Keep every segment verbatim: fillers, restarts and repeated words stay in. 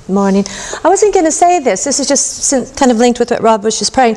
morning. I wasn't going to say this. This is just kind of linked with what Rob was just praying.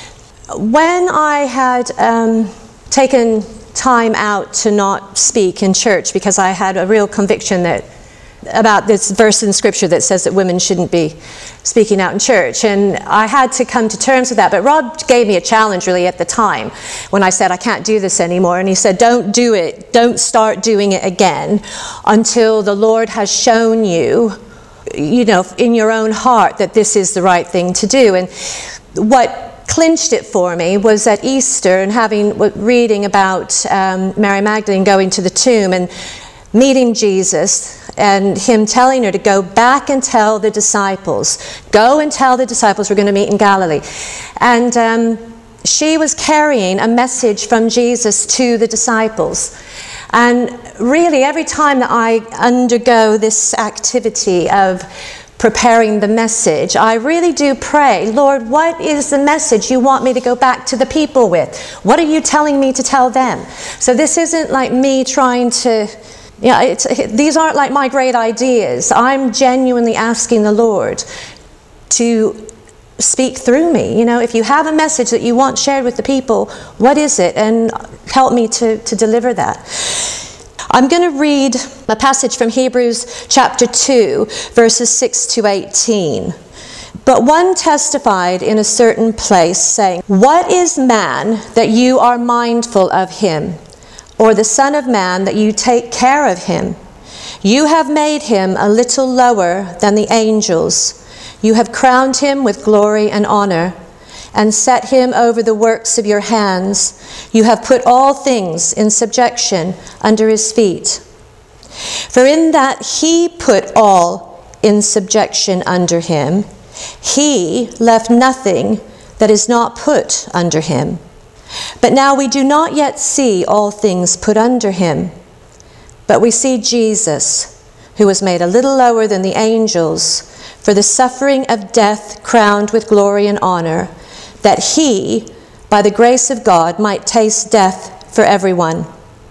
When I had um, taken time out to not speak in church because I had a real conviction that about this verse in Scripture that says that women shouldn't be speaking out in church. And I had to come to terms with that. But Rob gave me a challenge really at the time when I said, I can't do this anymore. And he said, don't do it. Don't start doing it again until the Lord has shown you, you know, in your own heart that this is the right thing to do. And what clinched it for me was at Easter and having reading about um, Mary Magdalene going to the tomb and meeting Jesus and him telling her to go back and tell the disciples. Go and tell the disciples we're going to meet in Galilee. And um, she was carrying a message from Jesus to the disciples. And really every time that I undergo this activity of preparing the message, I really do pray, Lord, what is the message you want me to go back to the people with? What are you telling me to tell them? So this isn't like me trying to, you know, it's, these aren't like my great ideas. I'm genuinely asking the Lord to speak through me. You know, if you have a message that you want shared with the people, what is it? And help me to, to deliver that. I'm going to read a passage from Hebrews chapter two, verses six to eighteen. But one testified in a certain place, saying, what is man that you are mindful of him, or the Son of Man that you take care of him? You have made him a little lower than the angels. You have crowned him with glory and honor, and set him over the works of your hands. You have put all things in subjection under his feet. For in that he put all in subjection under him, he left nothing that is not put under him. But now we do not yet see all things put under him, but we see Jesus, who was made a little lower than the angels, for the suffering of death crowned with glory and honor, that he, by the grace of God, might taste death for everyone.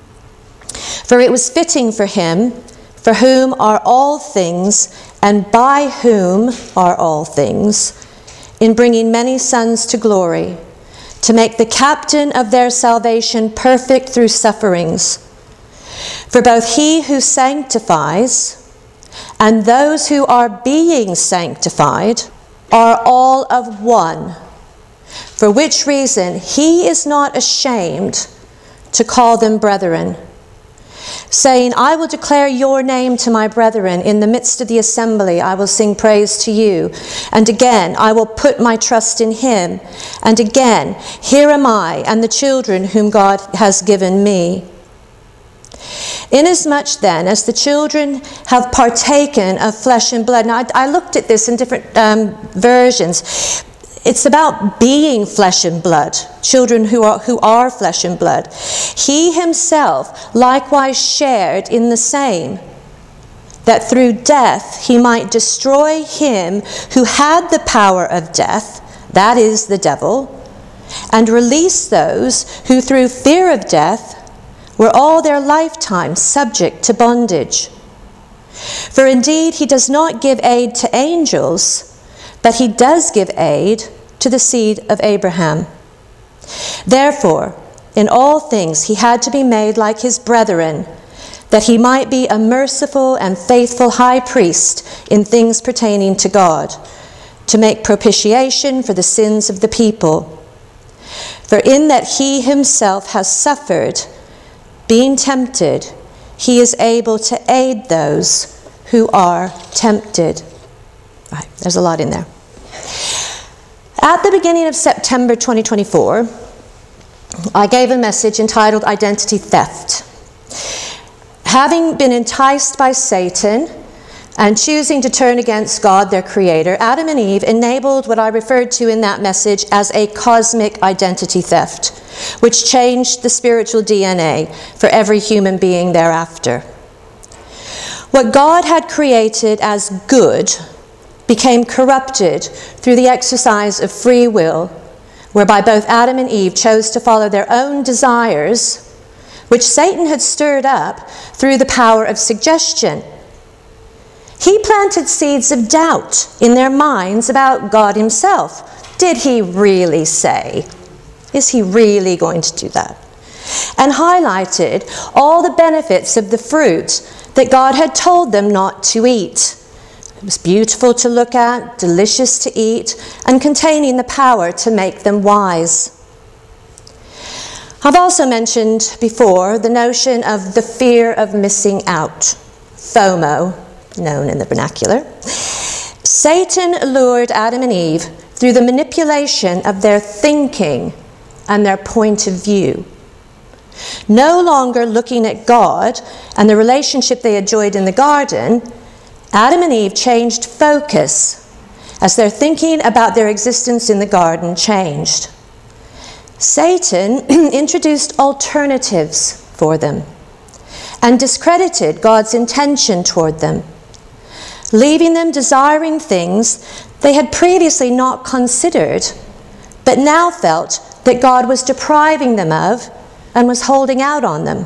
For it was fitting for him, for whom are all things, and by whom are all things, in bringing many sons to glory, to make the captain of their salvation perfect through sufferings. For both he who sanctifies and those who are being sanctified are all of one, for which reason he is not ashamed to call them brethren, saying, I will declare your name to my brethren. In the midst of the assembly I will sing praise to you. And again, I will put my trust in him. And again, here am I and the children whom God has given me. Inasmuch then as the children have partaken of flesh and blood. Now, I, I looked at this in different um, versions. It's about being flesh and blood, children who are who are flesh and blood. He himself likewise shared in the same, that through death he might destroy him who had the power of death, that is the devil, and release those who through fear of death were all their lifetime subject to bondage. For indeed he does not give aid to angels, but he does give aid to the seed of Abraham. Therefore, in all things he had to be made like his brethren, that he might be a merciful and faithful high priest in things pertaining to God, to make propitiation for the sins of the people. For in that he himself has suffered, being tempted, he is able to aid those who are tempted. Right, there's a lot in there. At the beginning of September twenty twenty-four, I gave a message entitled Identity Theft. Having been enticed by Satan and choosing to turn against God, their creator, Adam and Eve enabled what I referred to in that message as a cosmic identity theft, which changed the spiritual D N A for every human being thereafter. What God had created as good became corrupted through the exercise of free will, whereby both Adam and Eve chose to follow their own desires, which Satan had stirred up through the power of suggestion. He planted seeds of doubt in their minds about God himself. Did he really say? Is he really going to do that? And highlighted all the benefits of the fruit that God had told them not to eat. It was beautiful to look at, delicious to eat, and containing the power to make them wise. I've also mentioned before the notion of the fear of missing out, FOMO, known in the vernacular. Satan lured Adam and Eve through the manipulation of their thinking and their point of view. No longer looking at God and the relationship they enjoyed in the garden, Adam and Eve changed focus as their thinking about their existence in the garden changed. Satan introduced alternatives for them and discredited God's intention toward them, leaving them desiring things they had previously not considered, but now felt that God was depriving them of and was holding out on them.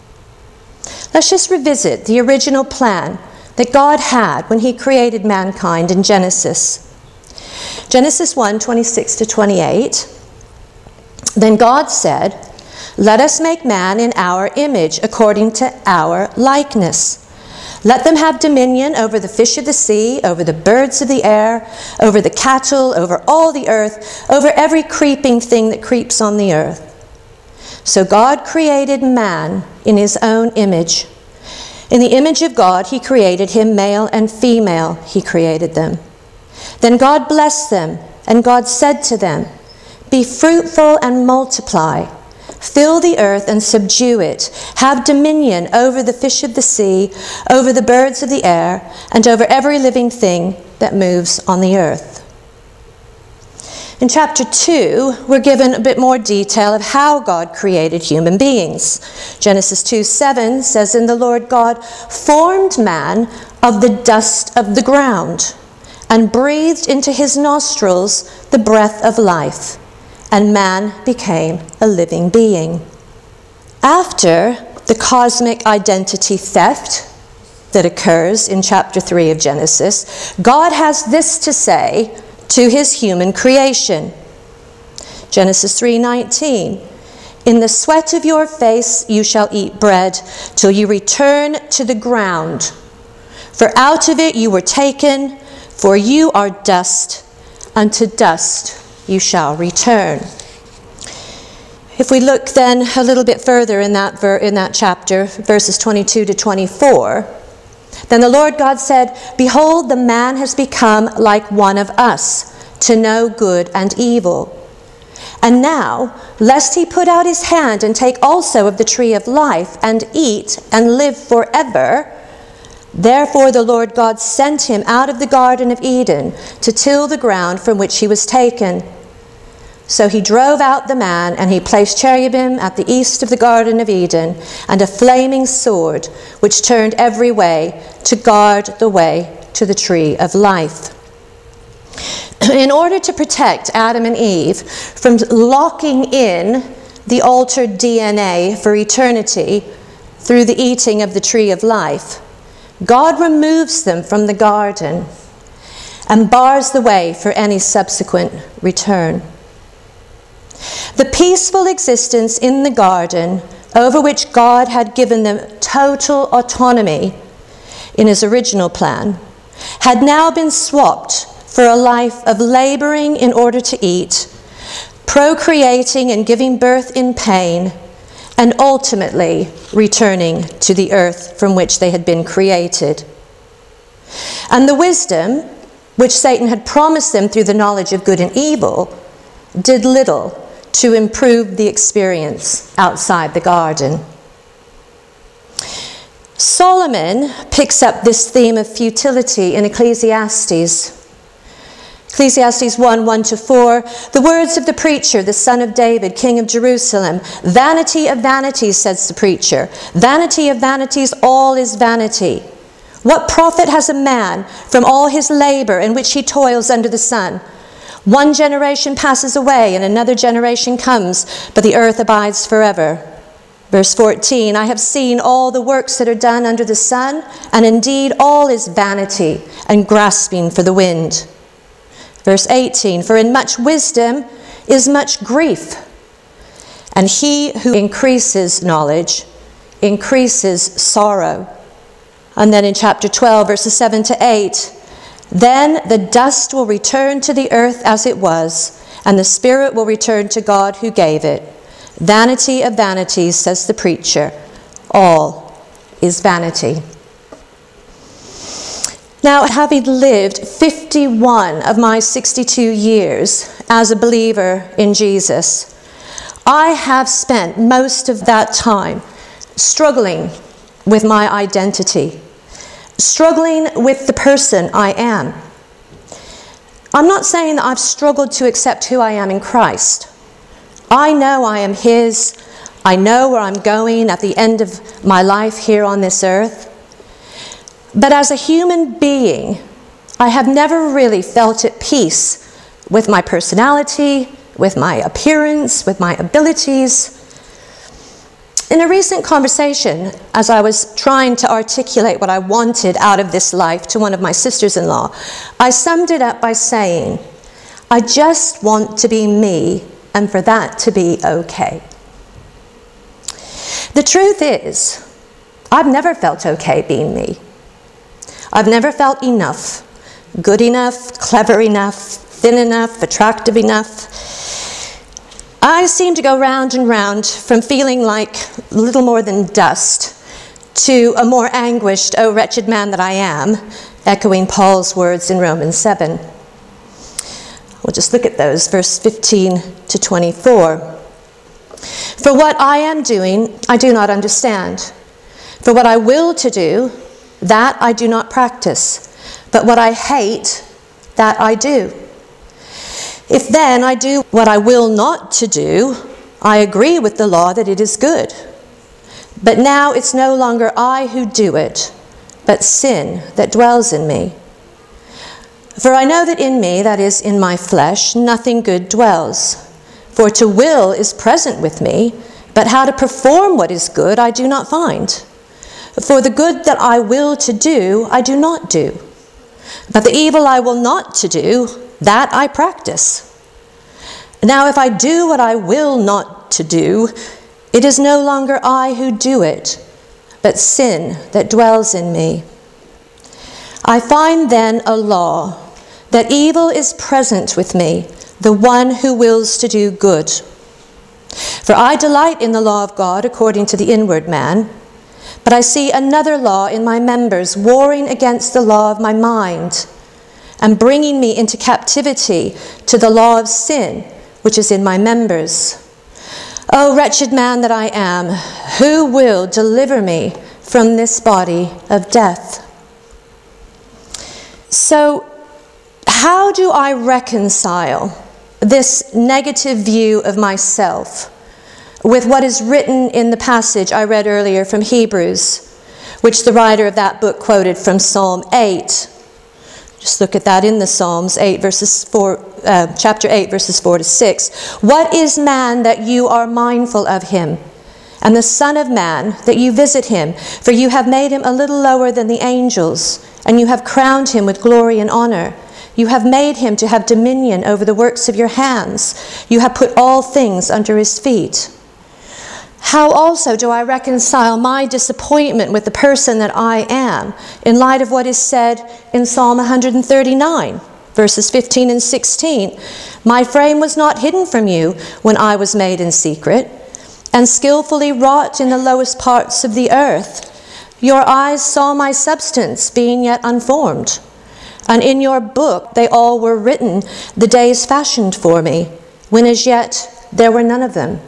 Let's just revisit the original plan that God had when he created mankind in Genesis. Genesis one, twenty-six to twenty-eight. Then God said, "Let us make man in our image, according to our likeness. Let them have dominion over the fish of the sea, over the birds of the air, over the cattle, over all the earth, over every creeping thing that creeps on the earth." So God created man in his own image. In the image of God, he created him, male and female, he created them. Then God blessed them, and God said to them, "Be fruitful and multiply. Fill the earth and subdue it. Have dominion over the fish of the sea, over the birds of the air, and over every living thing that moves on the earth." In chapter two, we're given a bit more detail of how God created human beings. Genesis two seven says, "And the Lord God formed man of the dust of the ground, and breathed into his nostrils the breath of life, and man became a living being." After the cosmic identity theft that occurs in chapter three of Genesis, God has this to say to his human creation. Genesis three nineteen, "In the sweat of your face you shall eat bread till you return to the ground. For out of it you were taken, for you are dust, unto dust you shall return." If we look then a little bit further in that ver- in that chapter, verses twenty-two to twenty-four, "Then the Lord God said, Behold, the man has become like one of us, to know good and evil. And now, lest he put out his hand and take also of the tree of life, and eat and live forever, therefore the Lord God sent him out of the Garden of Eden to till the ground from which he was taken. So he drove out the man, and he placed cherubim at the east of the Garden of Eden, and a flaming sword, which turned every way to guard the way to the tree of life." In order to protect Adam and Eve from locking in the altered D N A for eternity through the eating of the tree of life, God removes them from the garden and bars the way for any subsequent return. The peaceful existence in the garden, over which God had given them total autonomy in his original plan, had now been swapped for a life of laboring in order to eat, procreating and giving birth in pain, and ultimately returning to the earth from which they had been created. And the wisdom, which Satan had promised them through the knowledge of good and evil, did little to improve the experience outside the garden. Solomon picks up this theme of futility in Ecclesiastes. Ecclesiastes one, one to four, "The words of the preacher, the son of David, king of Jerusalem. Vanity of vanities, says the preacher. Vanity of vanities, all is vanity. What profit has a man from all his labor in which he toils under the sun? One generation passes away and another generation comes, but the earth abides forever. Verse fourteen, I have seen all the works that are done under the sun, and indeed all is vanity and grasping for the wind. Verse eighteen, for in much wisdom is much grief, and he who increases knowledge increases sorrow. And then in chapter twelve, verses seven to eight, then the dust will return to the earth as it was, and the spirit will return to God who gave it. Vanity of vanities, says the preacher, all is vanity. Now, having lived fifty-one of my sixty-two years as a believer in Jesus, I have spent most of that time struggling with my identity, struggling with the person I am. I'm not saying that I've struggled to accept who I am in Christ. I know I am His. I know where I'm going at the end of my life here on this earth. But as a human being, I have never really felt at peace with my personality, with my appearance, with my abilities. In a recent conversation, as I was trying to articulate what I wanted out of this life to one of my sisters-in-law, I summed it up by saying, I just want to be me, and for that to be okay. The truth is, I've never felt okay being me. I've never felt enough, good enough, clever enough, thin enough, attractive enough. I seem to go round and round from feeling like little more than dust to a more anguished, oh wretched man that I am, echoing Paul's words in Romans seven. We'll just look at those, verse fifteen to twenty-four. For what I am doing, I do not understand. For what I will to do, that I do not practice. But what I hate, that I do. If then I do what I will not to do, I agree with the law that it is good. But now it's no longer I who do it, but sin that dwells in me. For I know that in me, that is, in my flesh, nothing good dwells. For to will is present with me, but how to perform what is good I do not find. For the good that I will to do, I do not do. But the evil I will not to do, that I practice. Now if I do what I will not to do, it is no longer I who do it, but sin that dwells in me. I find then a law, that evil is present with me, the one who wills to do good. For I delight in the law of God according to the inward man, but I see another law in my members warring against the law of my mind, and bringing me into captivity to the law of sin, which is in my members. O wretched man that I am, who will deliver me from this body of death? So, how do I reconcile this negative view of myself with what is written in the passage I read earlier from Hebrews, which the writer of that book quoted from Psalm eight? Just look at that in the Psalms, eight verses four, uh, chapter eight, verses four to six. What is man that you are mindful of him, and the Son of Man that you visit him? For you have made him a little lower than the angels, and you have crowned him with glory and honor. You have made him to have dominion over the works of your hands. You have put all things under his feet. How also do I reconcile my disappointment with the person that I am in light of what is said in Psalm one thirty-nine, verses fifteen and sixteen? My frame was not hidden from you when I was made in secret, and skillfully wrought in the lowest parts of the earth. Your eyes saw my substance being yet unformed, and in your book they all were written, the days fashioned for me, when as yet there were none of them.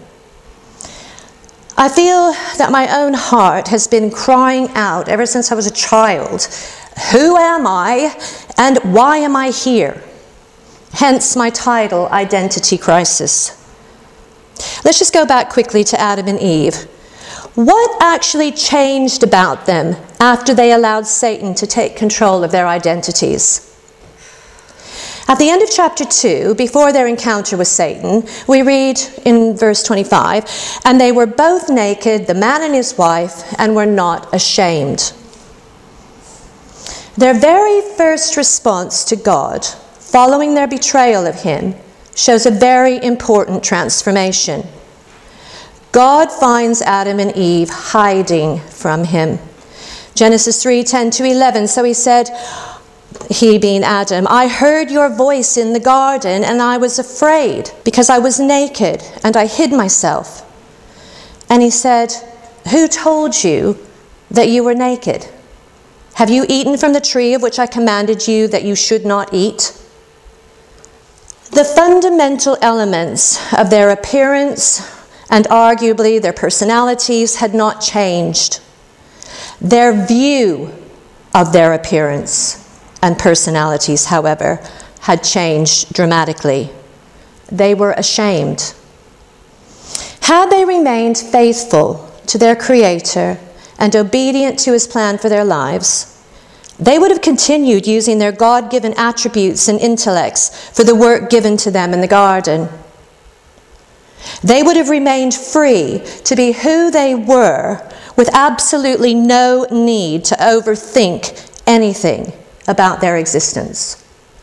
I feel that my own heart has been crying out ever since I was a child, who am I and why am I here? Hence my title, Identity Crisis. Let's just go back quickly to Adam and Eve. What actually changed about them after they allowed Satan to take control of their identities? At the end of chapter two, before their encounter with Satan, we read in verse twenty-five, "And they were both naked, the man and his wife, and were not ashamed." Their very first response to God, following their betrayal of him, shows a very important transformation. God finds Adam and Eve hiding from him. Genesis three, ten to eleven, "So he said," he being Adam, "I heard your voice in the garden, and I was afraid, because I was naked, and I hid myself. And he said, who told you that you were naked? Have you eaten from the tree of which I commanded you that you should not eat?" The fundamental elements of their appearance and arguably their personalities had not changed. Their view of their appearance and personalities, however, had changed dramatically. They were ashamed. Had they remained faithful to their Creator and obedient to his plan for their lives, they would have continued using their God-given attributes and intellects for the work given to them in the garden. They would have remained free to be who they were with absolutely no need to overthink anything about their existence.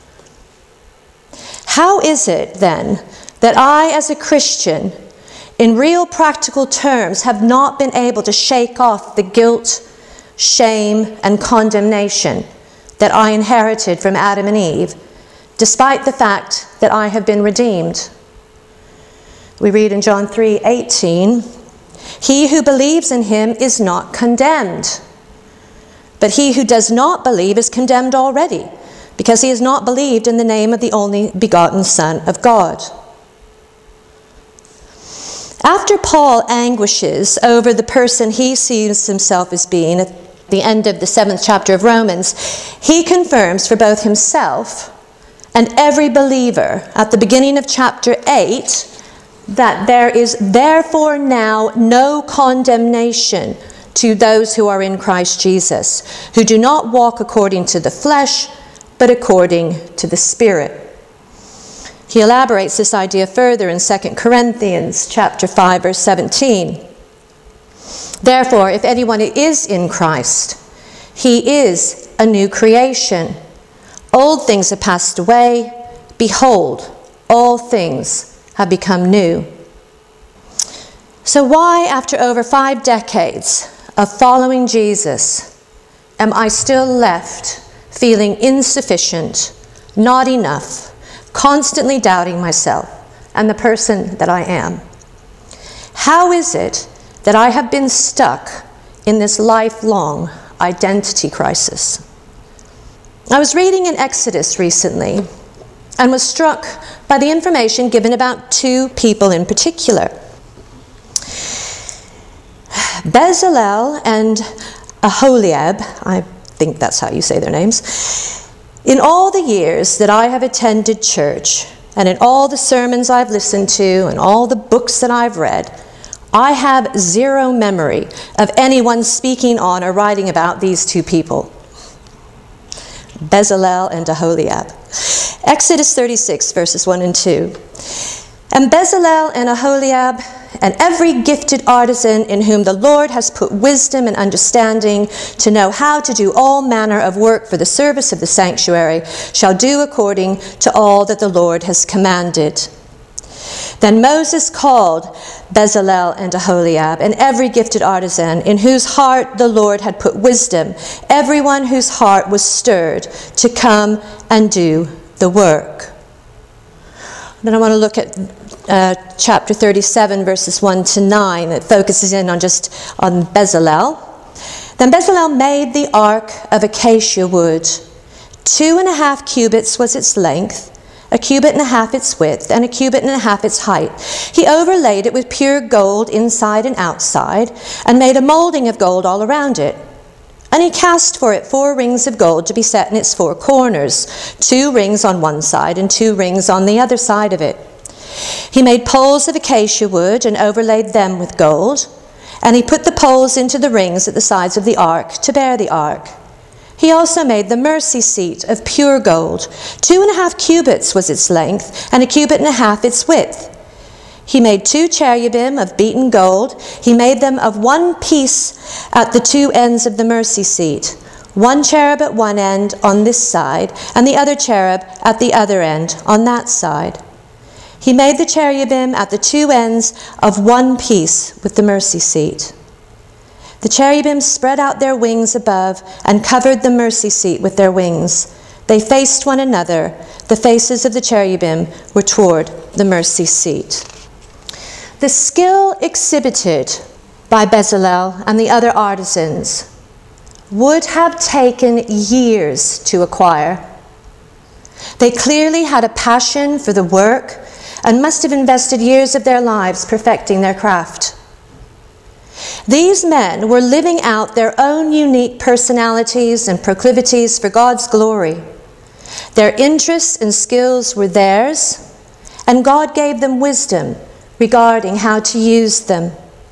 How is it then that I, as a Christian, in real practical terms, have not been able to shake off the guilt, shame, and condemnation that I inherited from Adam and Eve, despite the fact that I have been redeemed? We read in John three eighteen, "He who believes in him is not condemned. But he who does not believe is condemned already, because he has not believed in the name of the only begotten Son of God." After Paul anguishes over the person he sees himself as being at the end of the seventh chapter of Romans, he confirms for both himself and every believer at the beginning of chapter eight that there is therefore now no condemnation to those who are in Christ Jesus, who do not walk according to the flesh, but according to the Spirit. He elaborates this idea further in Second Corinthians chapter five, verse seventeen. "Therefore, if anyone is in Christ, he is a new creation. Old things have passed away. Behold, all things have become new." So why, after over five decades of following Jesus, am I still left feeling insufficient, not enough, constantly doubting myself and the person that I am? How is it that I have been stuck in this lifelong identity crisis? I was reading in Exodus recently and was struck by the information given about two people in particular. Bezalel and Aholiab, I think that's how you say their names. In all the years that I have attended church, and in all the sermons I've listened to, and all the books that I've read, I have zero memory of anyone speaking on or writing about these two people, Bezalel and Aholiab. Exodus thirty-six, verses one and two. "And Bezalel and Aholiab, and every gifted artisan in whom the Lord has put wisdom and understanding to know how to do all manner of work for the service of the sanctuary, shall do according to all that the Lord has commanded." Then Moses called Bezalel and Aholiab, and every gifted artisan in whose heart the Lord had put wisdom, everyone whose heart was stirred to come and do the work. Then I want to look at uh, chapter thirty-seven, verses one to nine. It focuses in on just on Bezalel. "Then Bezalel made the ark of acacia wood. Two and a half cubits was its length, a cubit and a half its width, and a cubit and a half its height. He overlaid it with pure gold inside and outside, and made a molding of gold all around it. And he cast for it four rings of gold to be set in its four corners, two rings on one side and two rings on the other side of it. He made poles of acacia wood and overlaid them with gold, and he put the poles into the rings at the sides of the ark to bear the ark. He also made the mercy seat of pure gold. Two and a half cubits was its length, and a cubit and a half its width. He made two cherubim of beaten gold. He made them of one piece at the two ends of the mercy seat. One cherub at one end on this side, and the other cherub at the other end on that side. He made the cherubim at the two ends of one piece with the mercy seat. The cherubim spread out their wings above and covered the mercy seat with their wings. They faced one another. The faces of the cherubim were toward the mercy seat. The skill exhibited by Bezalel and the other artisans would have taken years to acquire. They clearly had a passion for the work and must have invested years of their lives perfecting their craft. These men were living out their own unique personalities and proclivities for God's glory. Their interests and skills were theirs, and God gave them wisdom regarding how to use them.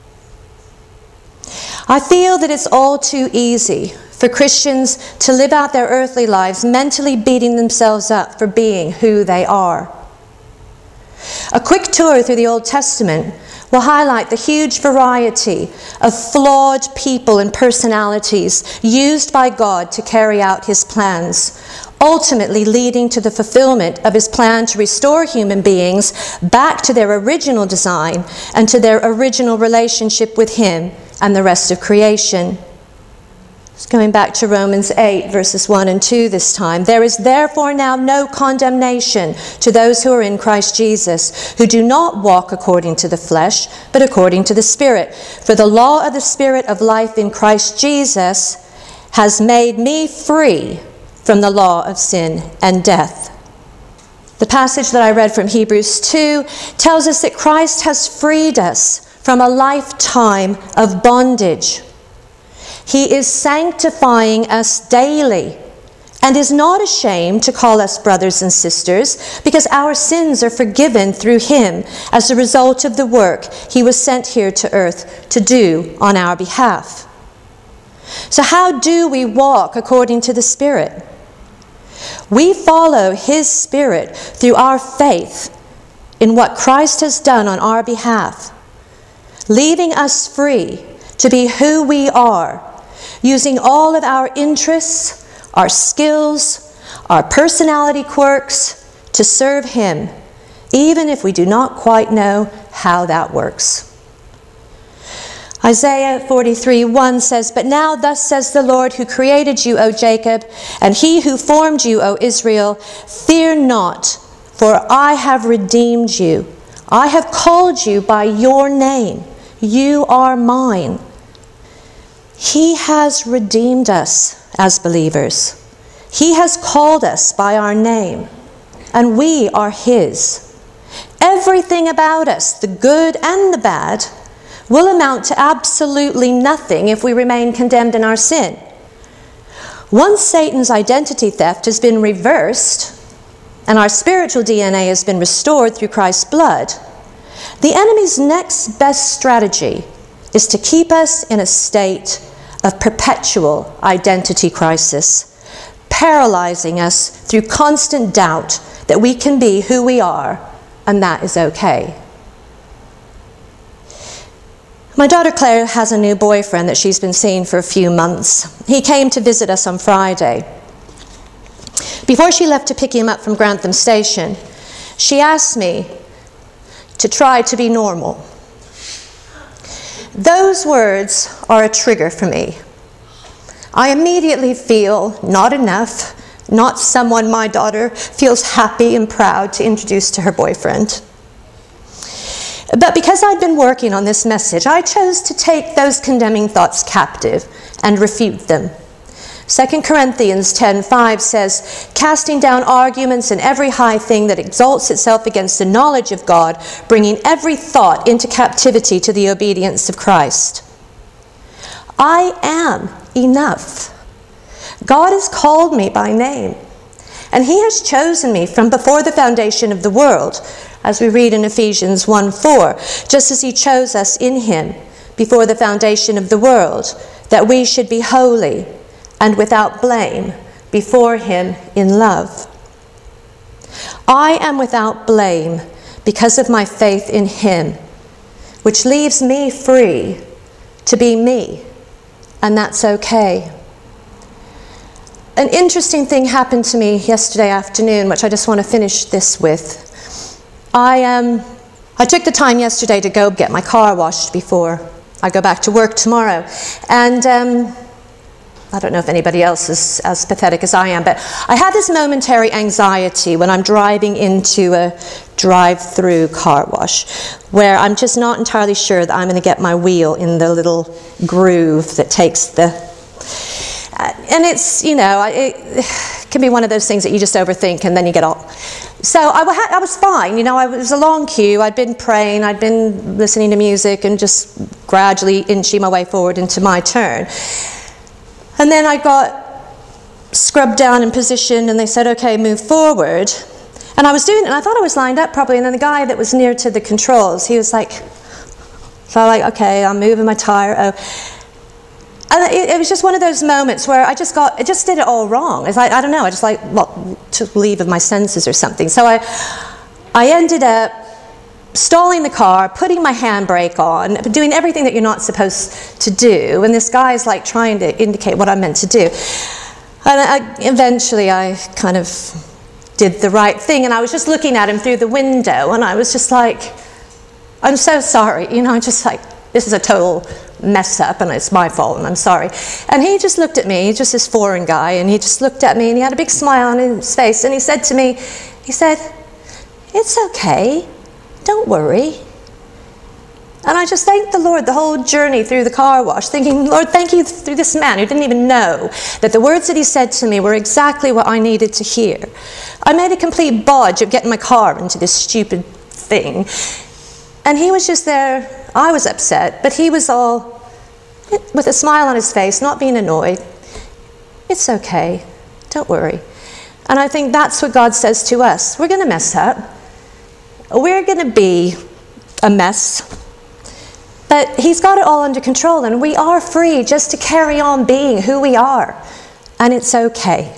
I feel that it's all too easy for Christians to live out their earthly lives mentally beating themselves up for being who they are. A quick tour through the Old Testament will highlight the huge variety of flawed people and personalities used by God to carry out his plans, ultimately leading to the fulfillment of his plan to restore human beings back to their original design and to their original relationship with him and the rest of creation. Going back to Romans eight, verses one and two this time. There is therefore now no condemnation to those who are in Christ Jesus, who do not walk according to the flesh, but according to the Spirit. For the law of the Spirit of life in Christ Jesus has made me free from the law of sin and death. The passage that I read from Hebrews two tells us that Christ has freed us from a lifetime of bondage. He is sanctifying us daily and is not ashamed to call us brothers and sisters because our sins are forgiven through him as a result of the work he was sent here to earth to do on our behalf. So how do we walk according to the Spirit? We follow his Spirit through our faith in what Christ has done on our behalf, leaving us free to be who we are, using all of our interests, our skills, our personality quirks to serve him, even if we do not quite know how that works. Isaiah forty-three one says, "But now thus says the Lord who created you, O Jacob, and he who formed you, O Israel, fear not, for I have redeemed you. I have called you by your name. You are mine." He has redeemed us as believers. He has called us by our name, and we are his. Everything about us, the good and the bad, will amount to absolutely nothing if we remain condemned in our sin. Once Satan's identity theft has been reversed, and our spiritual D N A has been restored through Christ's blood, the enemy's next best strategy is to keep us in a state of perpetual identity crisis, paralyzing us through constant doubt that we can be who we are, and that is okay. My daughter Claire has a new boyfriend that she's been seeing for a few months. He came to visit us on Friday. Before she left to pick him up from Grantham Station, she asked me to try to be normal. Those words are a trigger for me. I immediately feel not enough, not someone my daughter feels happy and proud to introduce to her boyfriend. But because I'd been working on this message, I chose to take those condemning thoughts captive and refute them. Second Corinthians ten five says, "Casting down arguments and every high thing that exalts itself against the knowledge of God, bringing every thought into captivity to the obedience of Christ." I am enough. God has called me by name, and he has chosen me from before the foundation of the world, as we read in Ephesians one four, just as he chose us in him before the foundation of the world, that we should be holy and without blame before him in love. I am without blame because of my faith in him, which leaves me free to be me, and that's okay. An interesting thing happened to me yesterday afternoon, which I just want to finish this with. I um, I took the time yesterday to go get my car washed before I go back to work tomorrow. And um, I don't know if anybody else is as pathetic as I am, but I had this momentary anxiety when I'm driving into a drive-through car wash, where I'm just not entirely sure that I'm going to get my wheel in the little groove that takes the... Uh, and it's, you know, it, it can be one of those things that you just overthink and then you get all... So I, I was fine, you know, I, it was a long queue, I'd been praying, I'd been listening to music and just gradually inching my way forward into my turn. And then I got scrubbed down in position and they said, okay, move forward. And I was doing it and I thought I was lined up properly, and then the guy that was near to the controls, he was like, so I'm like, okay, I'm moving my tire, oh. And it, it was just one of those moments where I just got, it just did it all wrong. It's like, I don't know, I just like, well, took leave of my senses or something. So I, I ended up stalling the car, putting my handbrake on, doing everything that you're not supposed to do. And this guy's like trying to indicate what I'm meant to do. And I, eventually I kind of did the right thing. And I was just looking at him through the window and I was just like, I'm so sorry. You know, I'm just like, this is a total mess up and it's my fault and I'm sorry. And he just looked at me, he's just this foreign guy, and he just looked at me and he had a big smile on his face and he said to me, he said, it's okay, don't worry. And I just thanked the Lord the whole journey through the car wash, thinking, Lord, thank you through this man who didn't even know that the words that he said to me were exactly what I needed to hear. I made a complete bodge of getting my car into this stupid thing. And he was just there. I was upset, but he was all with a smile on his face, not being annoyed. It's okay, don't worry. And I think that's what God says to us. We're going to mess up. We're going to be a mess. But he's got it all under control, and we are free just to carry on being who we are. And it's okay.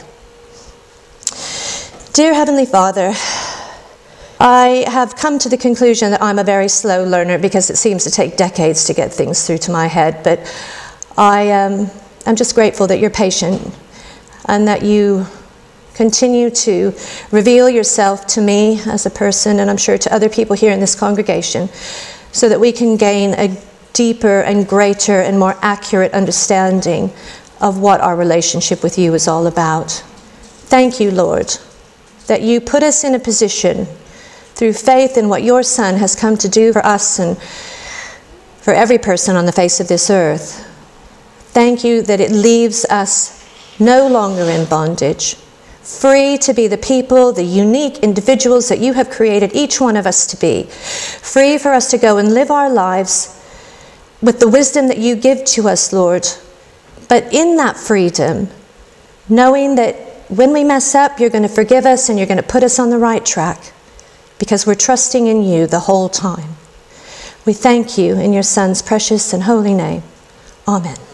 Dear Heavenly Father, I have come to the conclusion that I'm a very slow learner because it seems to take decades to get things through to my head. But I am um, I'm just grateful that you're patient and that you continue to reveal yourself to me as a person, and I'm sure to other people here in this congregation, so that we can gain a deeper and greater and more accurate understanding of what our relationship with you is all about. Thank you, Lord, that you put us in a position through faith in what your Son has come to do for us and for every person on the face of this earth. Thank you that it leaves us no longer in bondage, free to be the people, the unique individuals that you have created each one of us to be, free for us to go and live our lives with the wisdom that you give to us, Lord, but in that freedom, knowing that when we mess up, you're going to forgive us and you're going to put us on the right track, because we're trusting in you the whole time. We thank you in your Son's precious and holy name. Amen.